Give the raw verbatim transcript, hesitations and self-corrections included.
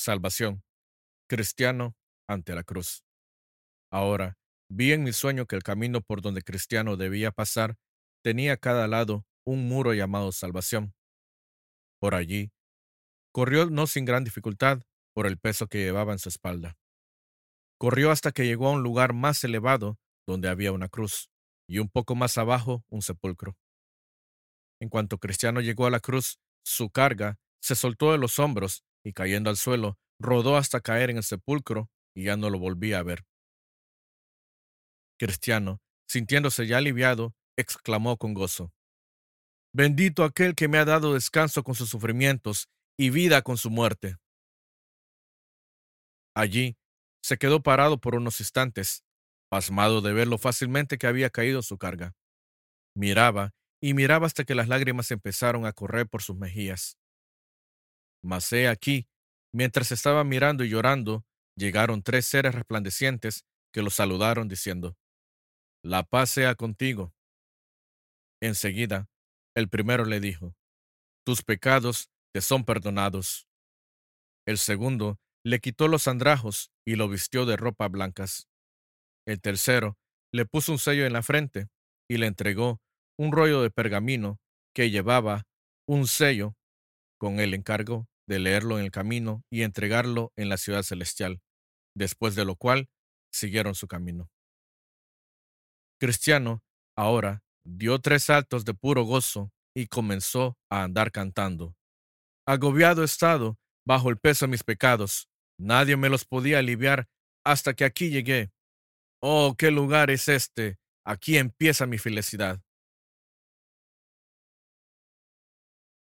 Salvación. Cristiano ante la cruz. Ahora, vi en mi sueño que el camino por donde Cristiano debía pasar tenía a cada lado un muro llamado salvación. Por allí, corrió no sin gran dificultad por el peso que llevaba en su espalda. Corrió hasta que llegó a un lugar más elevado donde había una cruz, y un poco más abajo un sepulcro. En cuanto Cristiano llegó a la cruz, su carga se soltó de los hombros y cayendo al suelo, rodó hasta caer en el sepulcro y ya no lo volví a ver. Cristiano, sintiéndose ya aliviado, exclamó con gozo: Bendito aquel que me ha dado descanso con sus sufrimientos y vida con su muerte. Allí se quedó parado por unos instantes, pasmado de ver lo fácilmente que había caído su carga. Miraba y miraba hasta que las lágrimas empezaron a correr por sus mejillas. Mas he aquí, mientras estaba mirando y llorando, llegaron tres seres resplandecientes que lo saludaron diciendo: La paz sea contigo. Enseguida, el primero le dijo: Tus pecados te son perdonados. El segundo le quitó los andrajos y lo vistió de ropas blancas. El tercero le puso un sello en la frente y le entregó un rollo de pergamino que llevaba un sello con el encargo de leerlo en el camino y entregarlo en la ciudad celestial, después de lo cual siguieron su camino. Cristiano, ahora, dio tres saltos de puro gozo y comenzó a andar cantando. Agobiado he estado bajo el peso de mis pecados. Nadie me los podía aliviar hasta que aquí llegué. Oh, qué lugar es este. Aquí empieza mi felicidad.